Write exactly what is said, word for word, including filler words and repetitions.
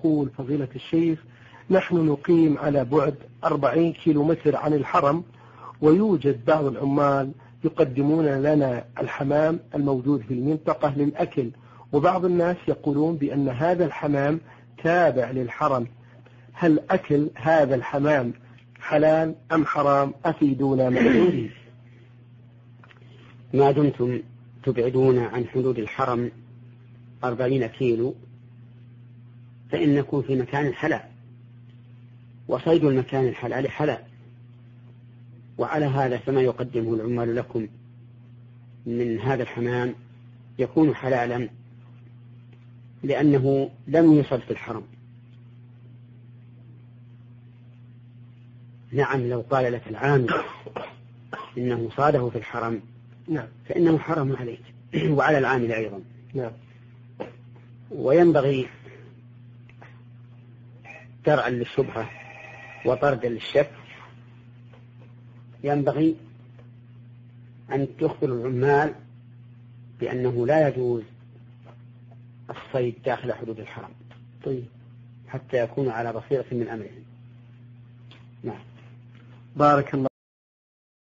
يقول فضيلة الشيخ: نحن نقيم على بعد أربعين كيلو متر عن الحرم، ويوجد بعض العمال يقدمون لنا الحمام الموجود في المنطقة للأكل، وبعض الناس يقولون بأن هذا الحمام تابع للحرم، هل أكل هذا الحمام حلال أم حرام؟ أفيدونا ما نريد. ما دمتم تبعدون عن حدود الحرم أربعين كيلو فإنكم في مكان حلال، وصيد المكان الحلال حلال، وعلى هذا فما يقدمه العمال لكم من هذا الحمام يكون حلالا لأنه لم يصد في الحرم. نعم، لو قال لك العامل إنه صاده في الحرم نعم فإنه حرم عليك وعلى العامل أيضا. نعم. وينبغي درعا للشبهة وطردا للشك، ينبغي أن تخبر العمال بأنه لا يجوز الصيد داخل حدود الحرم، طيب، حتى يكونوا على بصيرة من أمرهم. نعم. بارك الله.